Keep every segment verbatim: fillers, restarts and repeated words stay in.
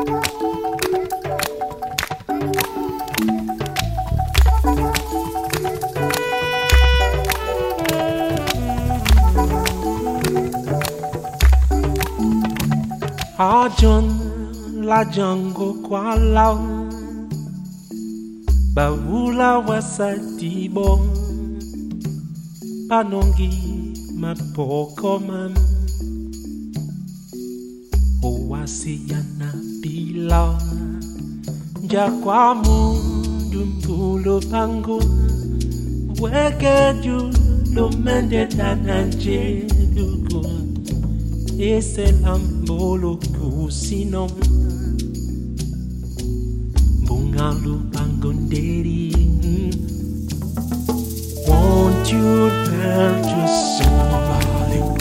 Ajon la jango kwa lao Bawula wasati bon Panongi mapokoman Owasi yana bila Jakwa mundu mpulo pangu Weke ju lumende tananje dugu Ese lambolo kusinom Bungalu pangonderi Won't you dare to sing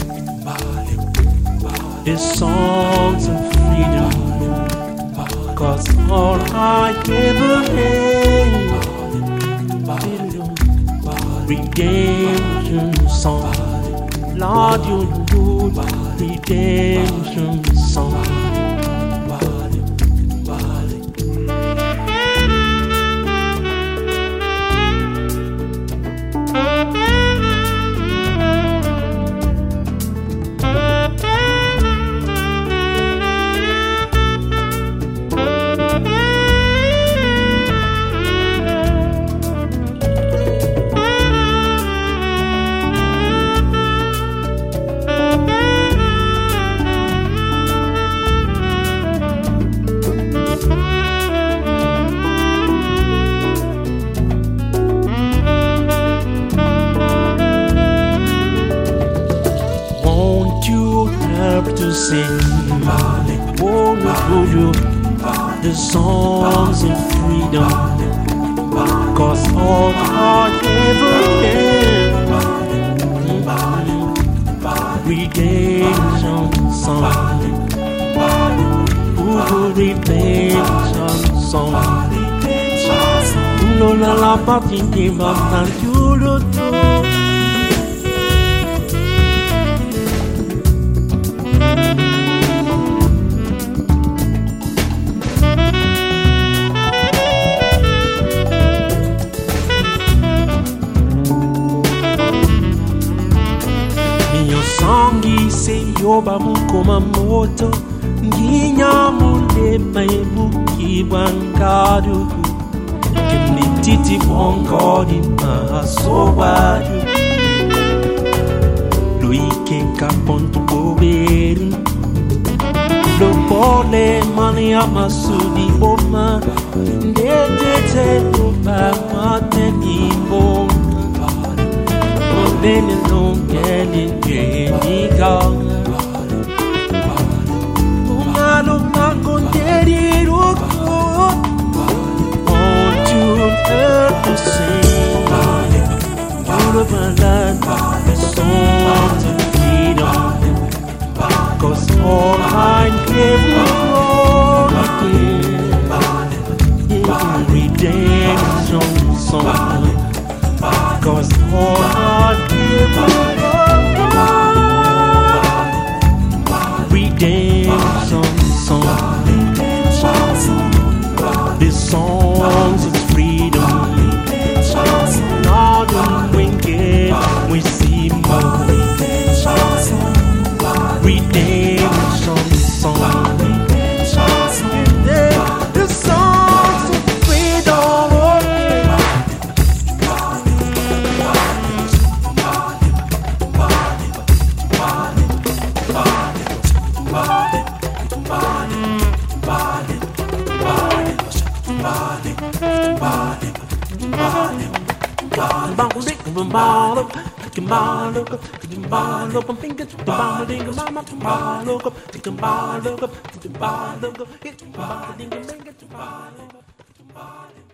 the songs of freedom Cause all I ever had Redemption song Lord, you do redemption song. To sing, won't you the songs of freedom? Cause all I ever had redemption song, ooh, redemption song. No la la party di mamma giuro tu. Songi se yoba mukoma moto Nginya munde maibuki bankadu Kimni titi bongodi masobadu Luike kapontu boberu Lo pole mani amasudi boma Ndete te lupa mateni boma Bene non viene vieni gang Uma lo mangonderi roko Want you earth to sing Beautiful land The songs of freedom Cause all I ever wanted Redemption song Cause all I redemption song, the songs of freedom. Northern wicked, we see more. Redemption song, the songs of freedom. Bye.